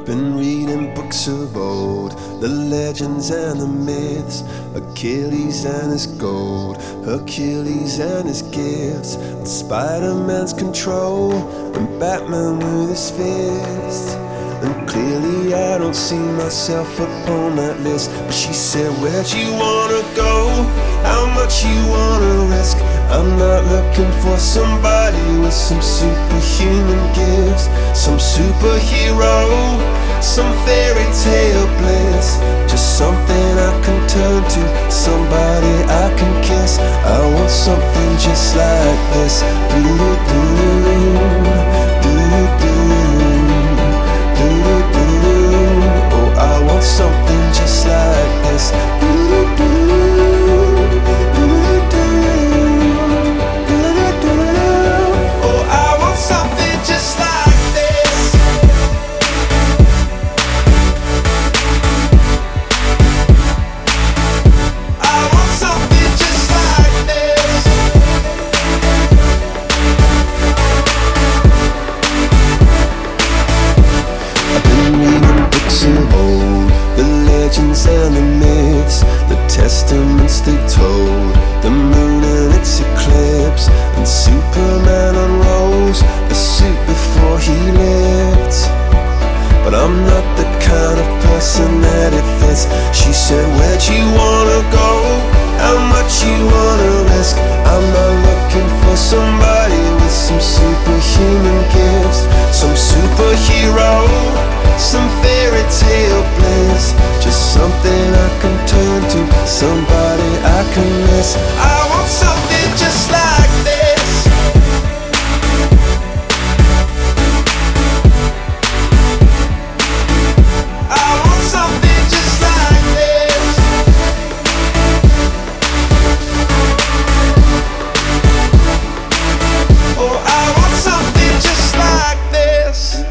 Been reading books of old, the legends and the myths, Achilles and his gold, Hercules and his gifts, and Spider-Man's control, and Batman with his fists. And clearly I don't see myself upon that list. But she said, where'd you wanna go? How much you wanna risk? I'm not looking for somebody with some superhuman gifts, some superhero, some fairy tale bliss. Just something I can turn to, somebody I can kiss. I want something just like this. Oh, I want something just like this. Oh, I want something just like this. I want something just like this. I've been reading books of old, the legends and the myths, the testaments they told, the moon and its eclipse, and Superman unrolls a suit before he lived. But I'm not the kind of person that it fits. She said, where'd you wanna go? How much you wanna risk? I'm not looking for somebody with some superhuman gifts, some superhero, some fairy tale bliss. Just something I can turn to, somebody I can miss. I want something just like this. I want something just like this. Oh, I want something just like this.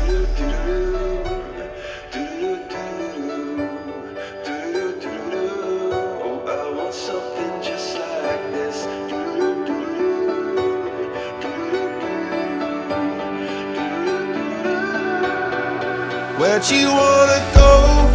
Oh, I want something just like this. Where'd you wanna go?